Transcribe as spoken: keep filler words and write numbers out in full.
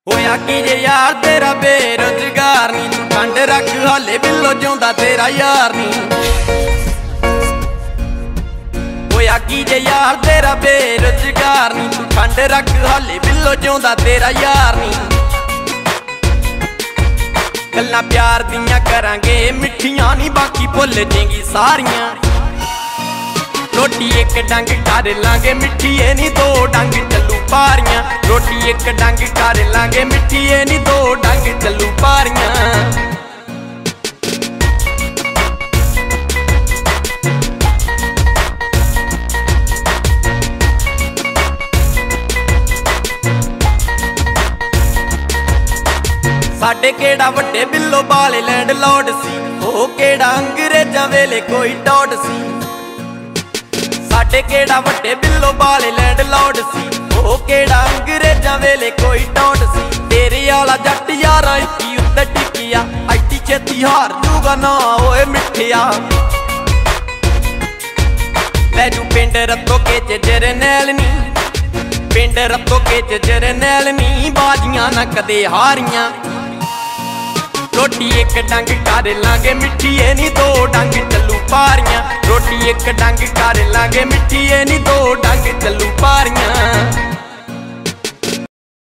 होया की जे यार तेरा बेरोजगार नी, तू ठंड रख हाले बिल्लो जिउंदा तेरा यार नी। होया की जे यार तेरा बेरोजगार नी, तू ठंड रख हाले बिल्लो जिउंदा तेरा यार नी। गल्लां प्यार दियां करांगे मिठियां नी, बाकी भुल जेंगी सारियां। रोटी एक डंग कर लांगे मिठिए नी, दो डंग चलू पारियां। रोटी एक डंग कर लांगे मिठिए नी, दो डंग चलू पारियां। साडे केड़ा वड्डे बिल्लो बाले लैंड लॉर्ड सी, ओ केड़ा अंग्रेजां वेले कोई टॉड सी। साडे केड़ा वड्डे बिल्लो बाले लैंड लॉर्ड सी, ओ केड़ा अंग्रेजां वेले कोई टॉड सी। तेरे आला जट यारा इक्की उत्ते टिकिया, ऐडी छेती हार जूगा ना ओए मिठिया। लैजू पिंड रत्तो के च जरनैल नी, पिंड रत्तो के च जरनैल नी, बाजियां ना कदे हारियां। रोटी एक डंग कर लांगे मिठिए नी, दो डंग चलू पारियां। रोटी एक डंग कर लांगे मिठिए नी, दो डंग चलू